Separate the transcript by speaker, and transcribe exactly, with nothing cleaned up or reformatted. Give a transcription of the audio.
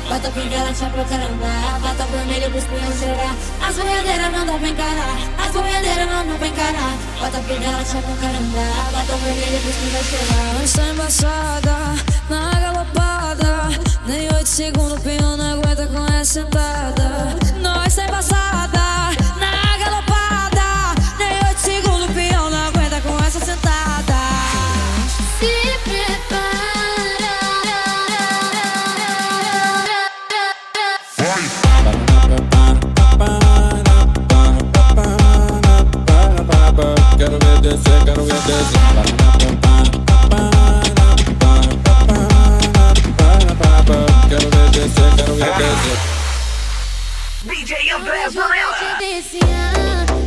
Speaker 1: Bota pivete pra caramba, bota vermelho pros piões chorar. As boiadeiras não dá pra encarar, as boiadeiras não dá pra encarar. Bota pivete pra caramba, bota vermelho pros piões chorar.
Speaker 2: Nós tá embaçada, na galopada. Nem oito segundos o peão não aguenta com essa sentada. Nós tá embaçada, na galopada. Nem oito segundos o peão não aguenta com essa sentada.
Speaker 1: Se prepara.
Speaker 3: Quero ver descer, quero ver descer. Quero ver descer, quero ver descer.
Speaker 4: D J Andrés Varela.
Speaker 1: Te